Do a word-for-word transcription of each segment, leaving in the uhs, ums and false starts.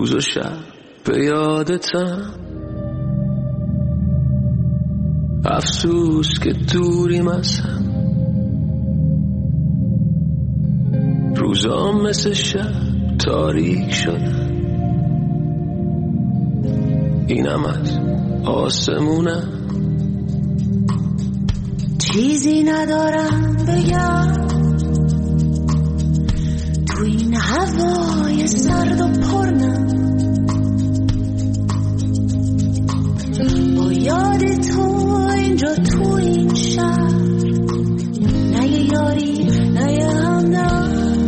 روز و شب به یادتم، افسوس که دوریم از هم، روزام مثل شب تاریک شدن، اینم از آسمونم. چیزی ندارم بگم تو این هوای سرد و پرنم، با یاد تو اینجا تو این شهر، نه یه یاری نه یه همدم،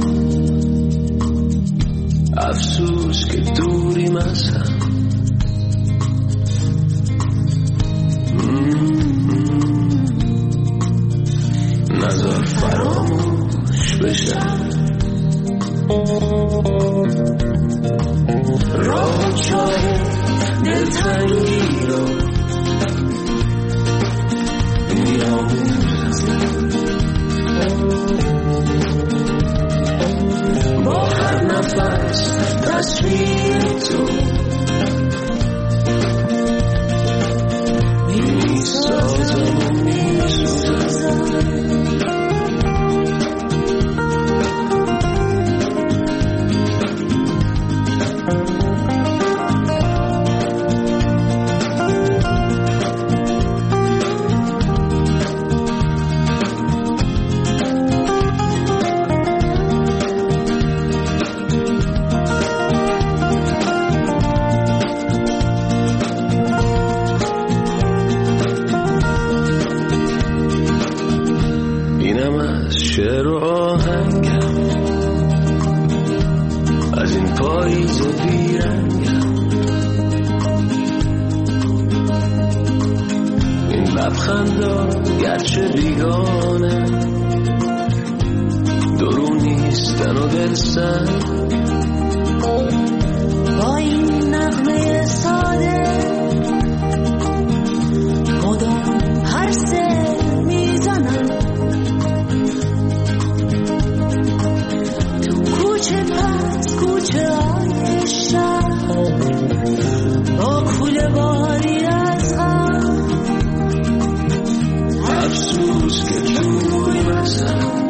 افسوس که دوریم از هم، نذار فراموش بشم راه و چاه دلتنگی رو میاموزم، با هر نفس تصویر تو میسازم و میسوزم. شعر و آهنگم از این پاییز بیرنگم، این لبخندا گرچه بیگانه درون نیستن و دلسنگ، با این نغمه ساده مدام هر سه میزنم، کوچه پس کوچه های شهر با کوله باری از غم، افسوس که دوریم از هم،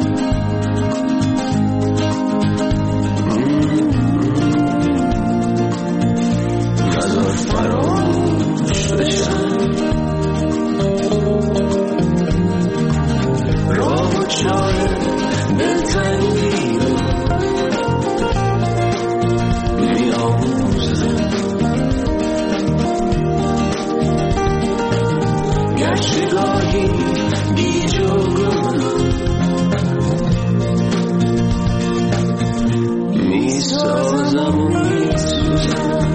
نذار فراموش بشم راه و چاه دلتنگی رو گرچه گاهی بی جوگونم میسازم و میسوزم.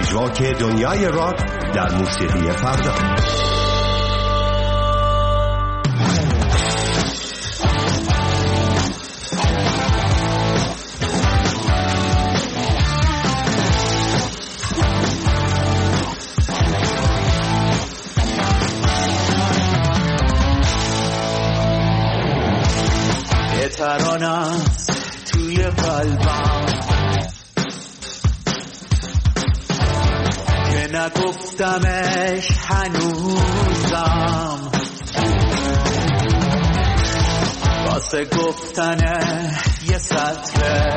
پژواک دنیای راک در موسیقی فردا. ترانه است توی قلبم که نگفتمش هنوزم، واسه گفتن یه سطره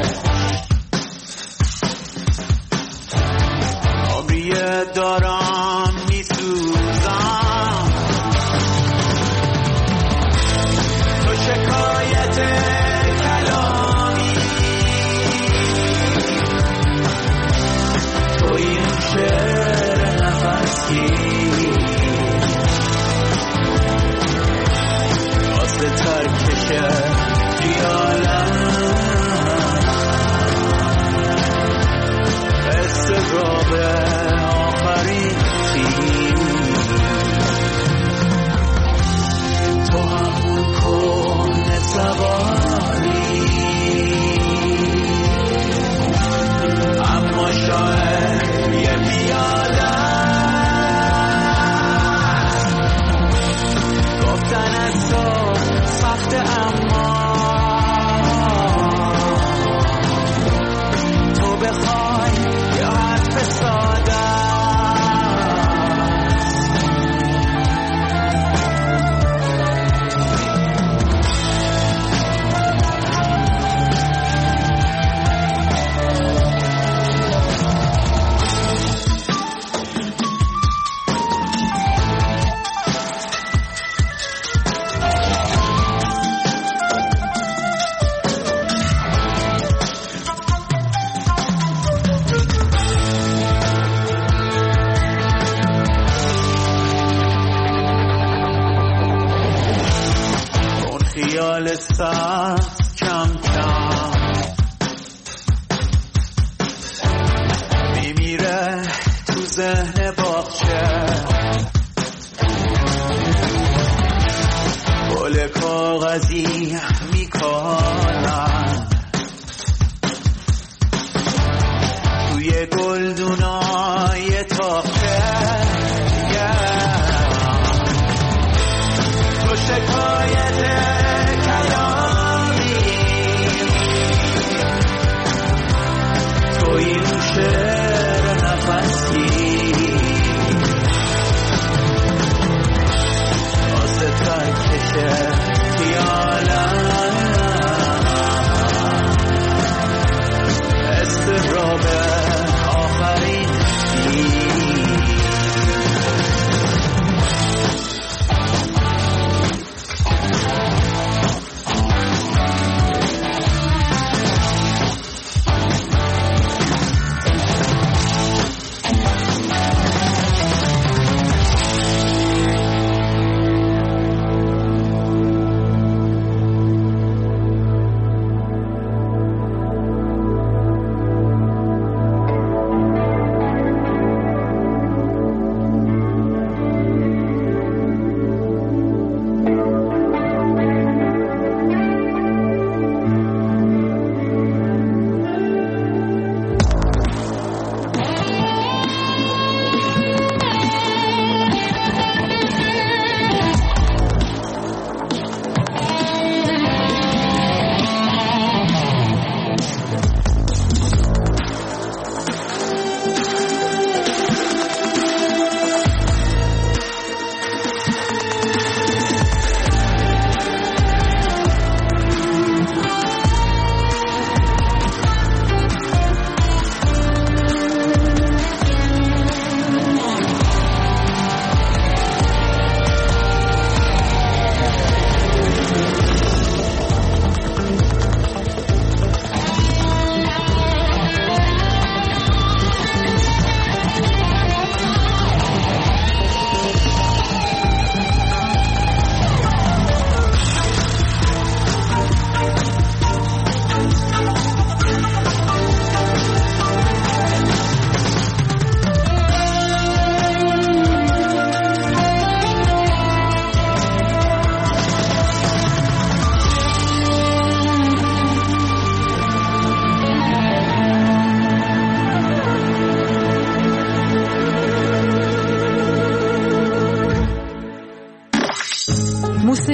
عمریه دارم میسوزم. تو شکایت کلامی، تو این شعر نفسی، واسه ترکش خیالم استراب آخرین تیم. تو همون کن سواری، اما شاید یه پیاده گفتن از تو سخته، اما تو بخوای یه حرف ساده خیال سخت کم کم میمیره تو ذهن باغچه، گل کاغذی میکارن توی گلدونای تاقچه. تو شکایت شعر نفسی، واسه ترکش خیالم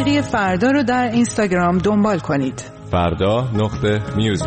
موسیقی فردا رو در اینستاگرام دنبال کنید. فردا نقطه میوزیک.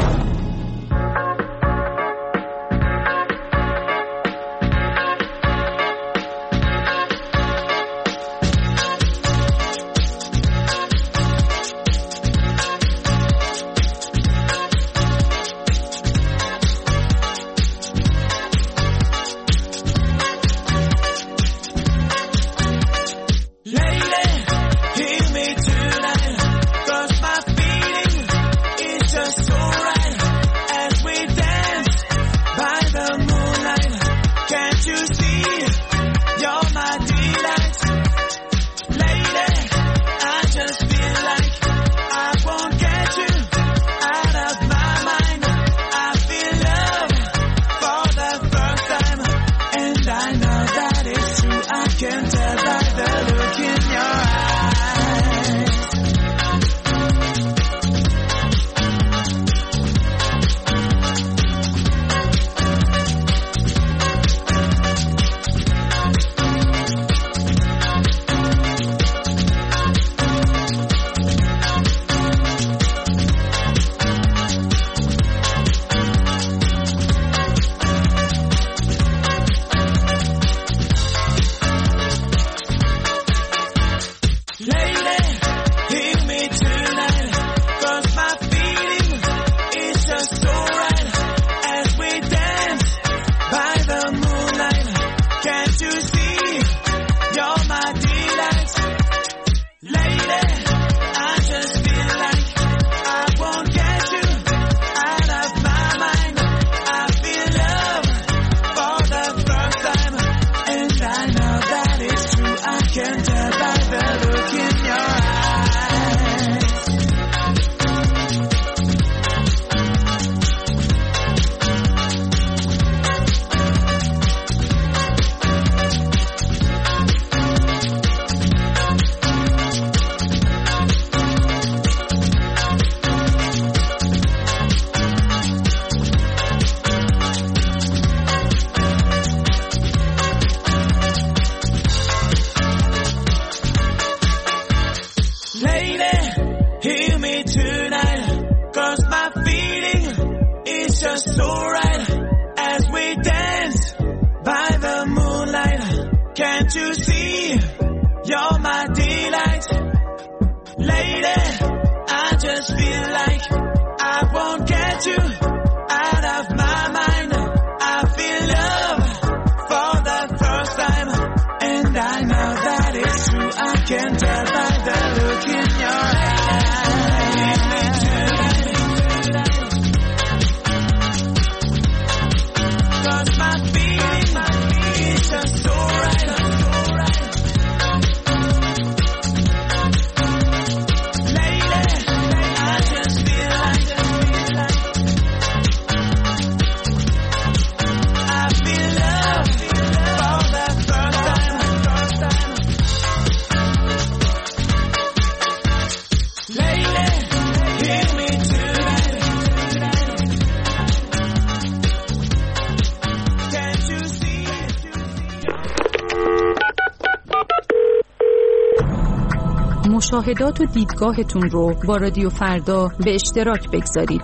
مشاهدات و دیدگاهتون رو با رادیو فردا به اشتراک بگذارید.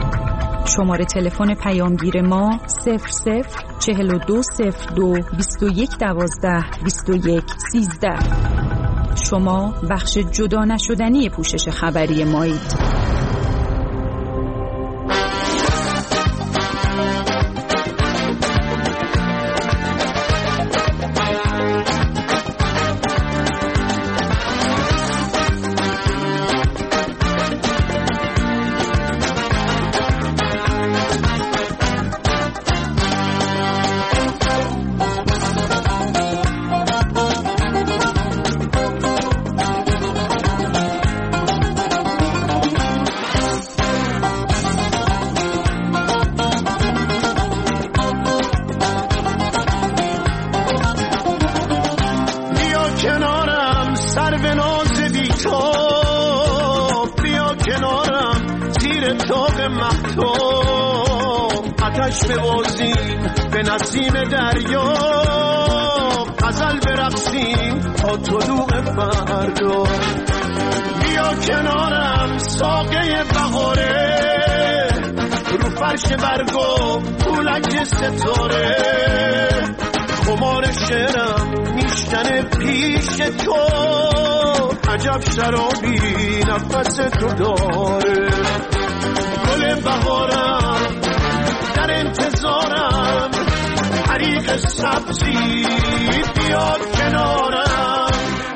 شماره تلفن پیامگیر ما صفر صفر چهل و دو صفر دو بیست و یک دوازده بیست و یک سیزده. شما بخش جدا نشدنی پوشش خبری مایید. آتش ببازیم به نسیم دریا، غزل برقصیم تا طلوع فردا. بیا کنارم ساقه بهاره، رو فرش برگو پولک ستاره. خمار شعرم میشکنه پیش تو، عجب شرابی نفس تو داره. گل بهارم در انتظارم، حریق سبزی بیاد کنارم.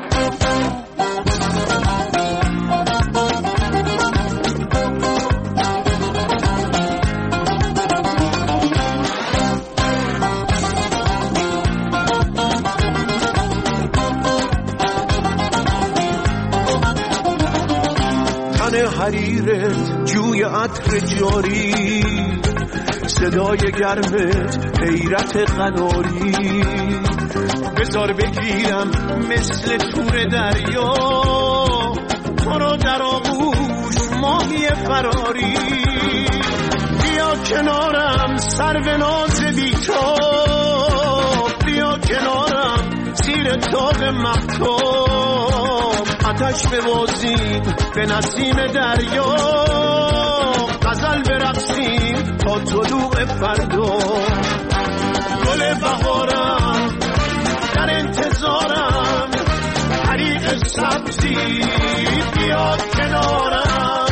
حریرت جوی عطر جاری، صدای گرمت حیرت قناری. بذار بگیرم مثل تور دریا، تو رو در آغوش ماهی فراری. بیا کنارم سرو ناز بی‌تاب، بیا کنارم زیر تاق مهتاب. آتش ببازیم به نسیم دریا، غزل برقصیم تا طلوع فردا. گل بهارم در انتظارم، حریق سبزی بیاد کنارم.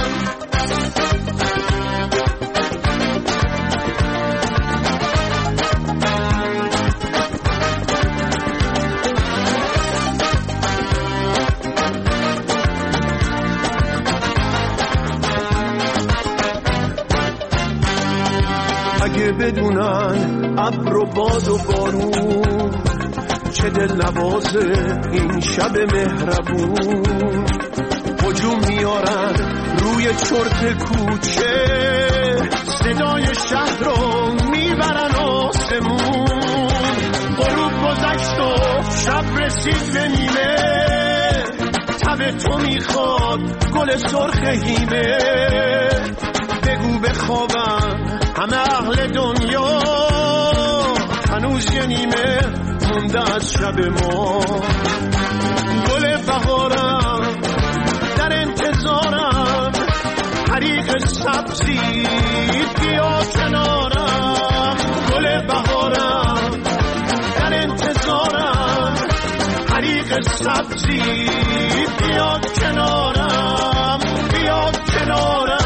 اگه بدونن ابر و باد و بارون، چه دل نوازه این شب مهربون. هجوم میارن روی چرت کوچه، صدای شهر رو میبرن آسمون. غروب گذشت و شب رسید به نیمه، تب تو میخواد گل سرخ هیمه. بگو بخوابن همه اهل دنیا، هنوز یه نیمه مونده از شب ما. گل بهارم در انتظارم، حریق سبزی بیا کنارم. گل بهارم در انتظارم، حریق سبزی بیا کنارم، بیا کنارم.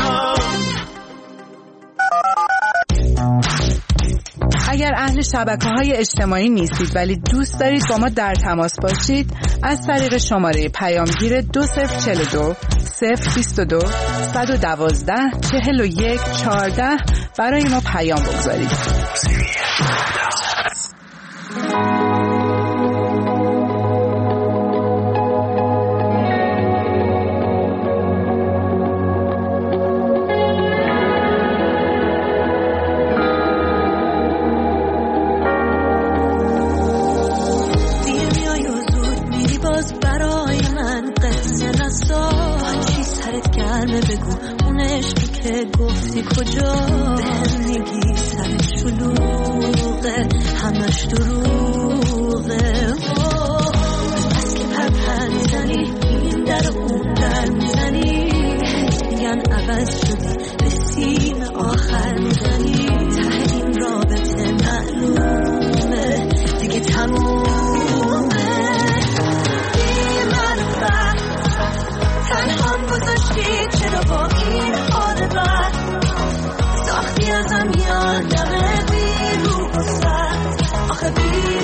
اگر اهل شبکه‌های اجتماعی نیستید ولی دوست دارید با ما در تماس باشید، از طریق شماره پیامگیر دو صفر چهل و دو صفر بیست و دو صد و دوازده چهل و یک چهارده برای ما پیام بگذارید. گفتی کجا بهم میگی سر شلوغه، همش دروغه. بس که پرپر میزنی این در اون در میزنی، میگن عوض شدی به سیم آخر میزنی. ته این رابطه معلومه دیگه تمومه. بی معرفت تنهام گذاشتی، چرا با این حال بد ساختی ازم یادمه بی رو و سخت. آخه بی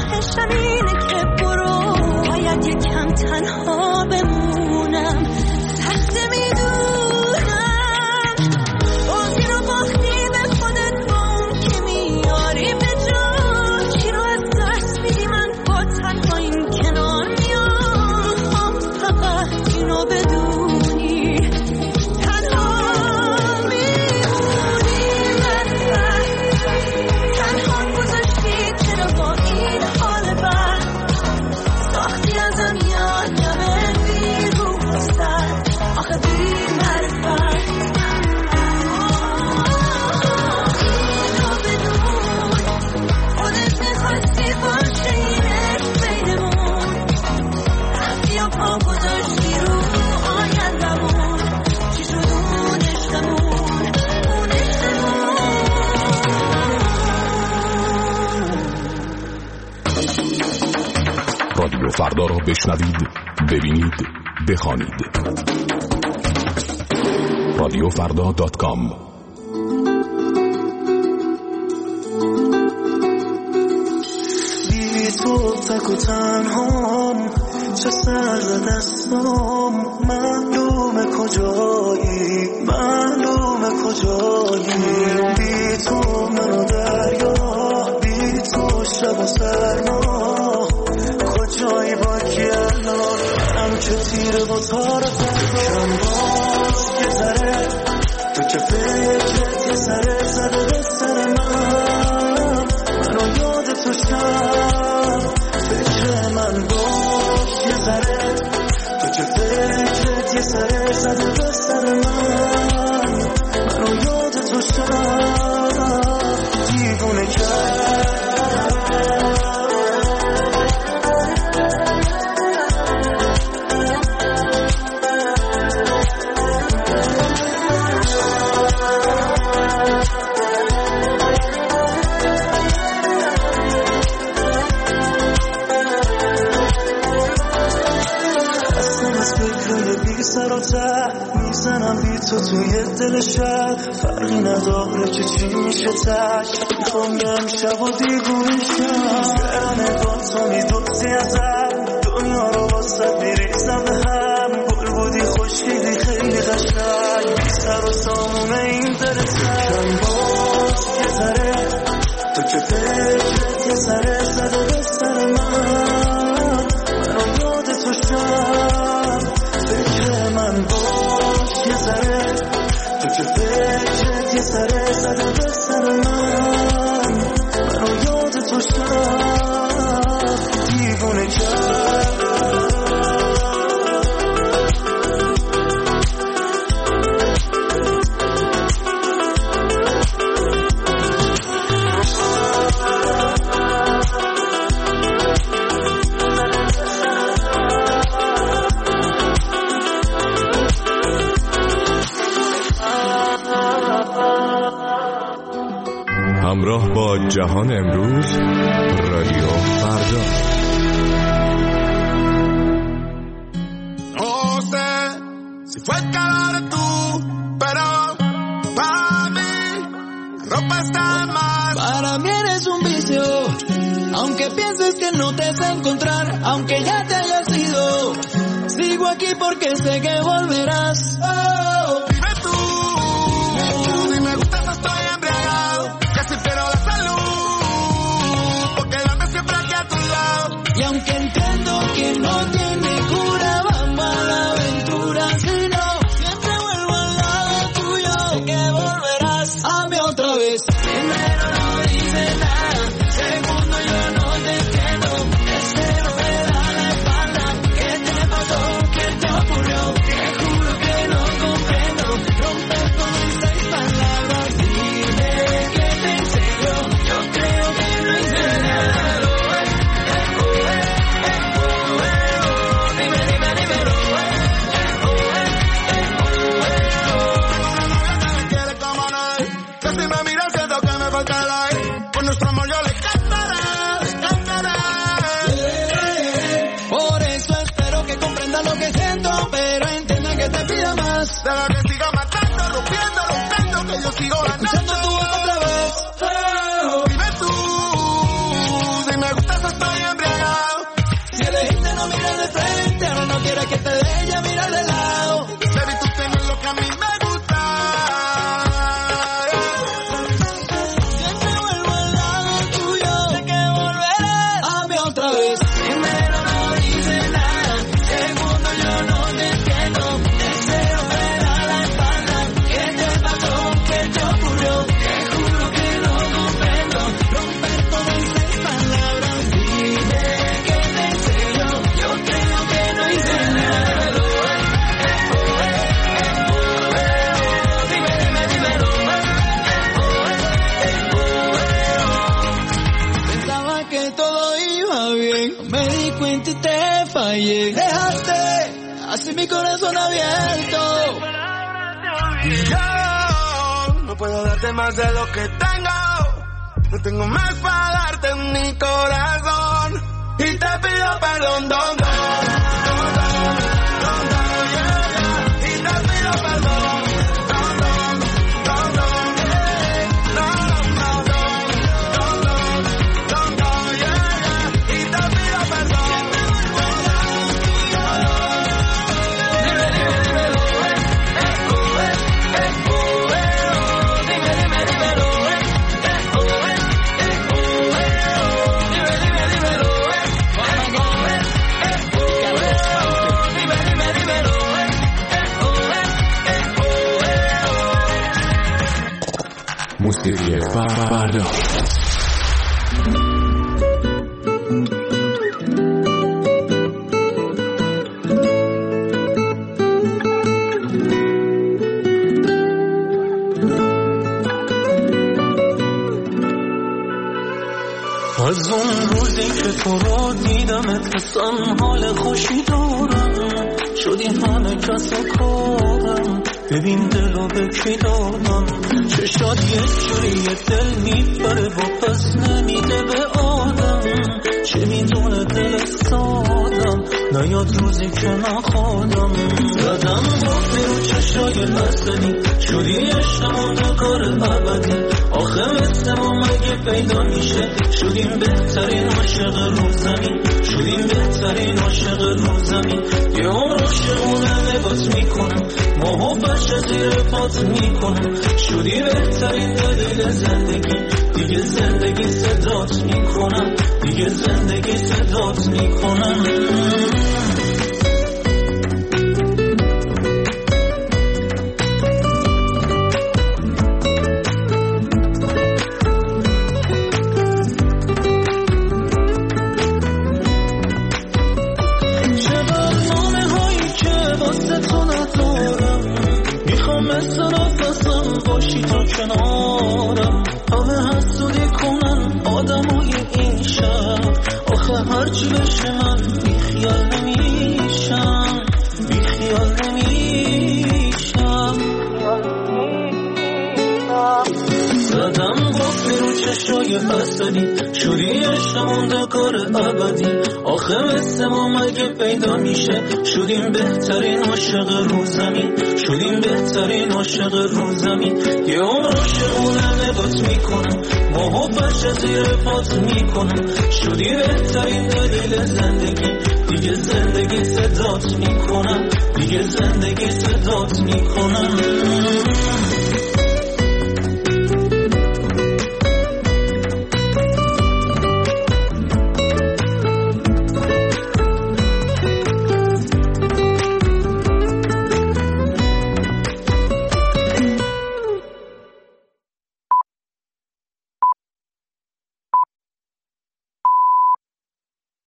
خواهشم اینه که برو، باید یکم تنها بمونم. سخته میدونم بازی رو باختی به خودت، با اون که میاری به جا. چی رو از دست میدی من با تنها این کنار میام. فقط اینو بدونی تنها میمونی. بدبخت تنها گذاشتی چرا با این حال بد. ساختی ازم یادم بی رو سر، آخه بی معرفت. اینو بدون خودت میخواستی باشه این عشق بینمون. رفتی و پا گذاشتی رو آیندمون. چی شد اون عشقمون، اون عشقمون. رادیو فردا را بشنوید، ببینید، بخوانید. رادیو فردا دات کام. بی تو تک و تنهام، چه سرد دستام. معلومه کجایی، معلومه کجایی. بی تو منو دریا، بی تو شب و سرما. کجایی با کی الان هم که تیره با تار کم باز که ذره، تو که فکرت یه سره زده به سر من. منو یاد تو شب فکر من باز که ذره، تو که فکرت یه سره زده به سر من. منو یاد تو شب دیوونه کرد. سر و ته میزنم بی تو توی دل شب. فرقی نداره که چی میشه تک. میخوام یه امشب و دیوونه شم. برم با تو میدوزی ازم، دنیا رو واسه میریزم به هم. گل بودی خوشیدی خیلی قشنگ، بی سر و سامونه این دل کم باز که ذره، تو که فکرت یه سره زده به سر من. منو یاد تو شب فکر من باش یه ذره، تو که فکرت یه سره زده به سر من. منو یاد تو شب دیوونه کرد. همراه با جهان امروز، رادیو فردا. No sé si fue calor tú, pero para mí ropa está mal. Para mí eres un vicio, aunque pienses que no te sé encontrar, aunque ya te hayas ido, sigo aquí porque sé que volverás. Oh. Dime tú, si me gustas estoy embriagado, casi pierdo la salud, por quedarme siempre aquí a tu lado. Y aunque entiendo que no tiene cura, vamos a la aventura. Si no, siempre vuelvo al lado tuyo, sé que volverás a mí otra vez. Primero no dices nada, segundo yo no te entiendo, tercero me da la espalda. ¿Qué te pasó? ¿Qué te ocurrió? Te juro que no comprendo, rompes con mis seis palabras. Dime que te enseñó, yo creo que no hice nada. Dime, dime, dímelo. Quiere como no es, que si me miras siento que me falta el aire. Por nuestro amor yo le cantaré, le cantaré. Por eso espero que comprenda lo que siento, pero entienda que te pida más. Deja que siga matando, rompiendo los tantos que yo sigo ganando. Escuchando tu voz otra vez. Dime tú, si me gustas estoy quiera que te deje mirar de lado. Baby, tú tienes lo que a mí me gusta. Siempre vuelvo al lado tuyo, sé que volverás a mí otra vez. Primero no dice nada, segundo yo no te entiendo. Tercero me da la espalda, ¿qué te pasó? ¿Qué te ocurrió? Te juro que no comprendo, romper todas esas palabras. Dime que te enseño, yo creo que no hice nada. Dime, dime, dímelo. Pensaba que todo iba bien, me di cuenta y te fallé. Dejaste así mi corazón abierto. Y yo no puedo darte más de lo que tengo. No tengo más para darte en mi corazón. Y te pido perdón, don, don, don, don, don, don, yeah, yeah. Y te pido perdón, don, don, don, don, yeah. No, no, don, don, don, don, don, yeah, yeah. Y te pido perdón. Dime, dime, dímelo, eh, eh, oh, eh, eh, oh, eh, oh. Dime, dime, dímelo, eh, eh, oh, eh, eh, oh, eh, oh. Dime, dime, dímelo, eh, eh, oh, eh, eh, oh, eh, oh. Dime, dime, dímelo, eh, eh, oh, eh, eh, oh, eh, oh. موسیقی فردا. از اون روزی که تو رو دیدمت حسن حال خوشی دارم شدی همه کس کارم ببین دلو به کی دارم چشات یه جوری دل میبره و پس نمیده به آدم چه میدونه دل سادم نیاد روزی که نخوادم زدم گفتی رو چشای حسنی شدی عشقمون کار ابدی آخه مثل ما مگه پیدا میشه شدیم بهترین عاشق رو زمین شدیم بهترین عاشق رو زمین یه عمر عاشقونه نگات میکنم محبتش زیر پات میکنم شدی بهترین دلیل زندگی دیگه زندگی صدات میکنم دیگه زندگی صدات میکنم باشی تا کنارم همه حسودی کنن آدمای این شب آخه هرچی بشه من بیخیال نمیشم بیخیال نمیشم زدم گفتی رو چشای حسدی شدی عشقمون دکار ابدی آخه مثل ما مگه پیدا میشه شدیم بهترین عاشق رو زمین شدیم بهترین عاشق رو زمین یه عمر عاشقونه نگات میکنم محبتش زیر پات میکنم شدی بهترین دلیل زندگی دیگه زندگی صدات میکنم دیگه زندگی صدات میکنم